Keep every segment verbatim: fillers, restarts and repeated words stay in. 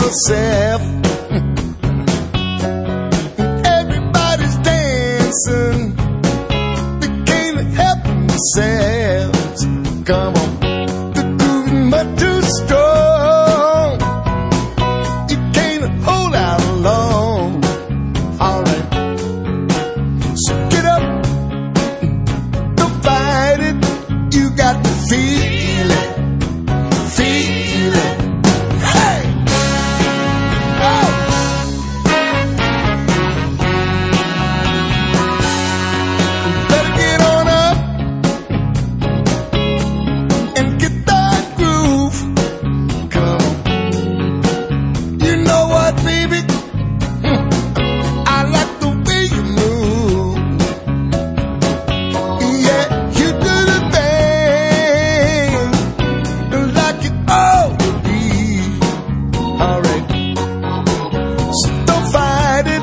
yourself. Everybody's dancing, they can't help themselves. Come on, the groove but too strong, you can't hold out long. All right, so get up, don't fight it, you got to feel it, feel it. Hey! Oh! Better get on up and get that groove. Come on. You know what, baby? I like the way you move. Yeah, you do the thing like you ought to be. All right, so don't fight it,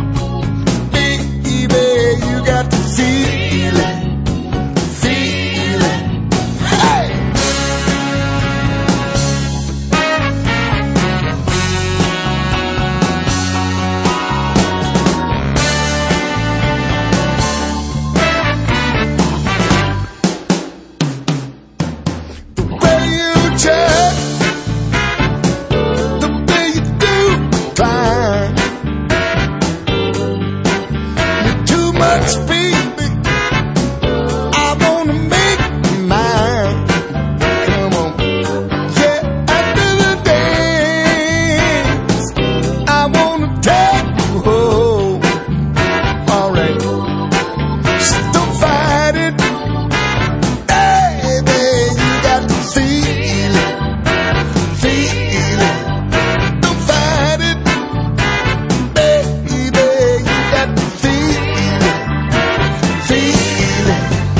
baby. You got to feel it, feel it. Hey! The way you check, the way you do climb, you're too much, baby. I wanna make you mine. Come on, yeah, after the dance, I wanna take you home. All right, so don't fight it, baby. You got to feel it, feel it. Don't fight it, baby. You got to feel it, feel it.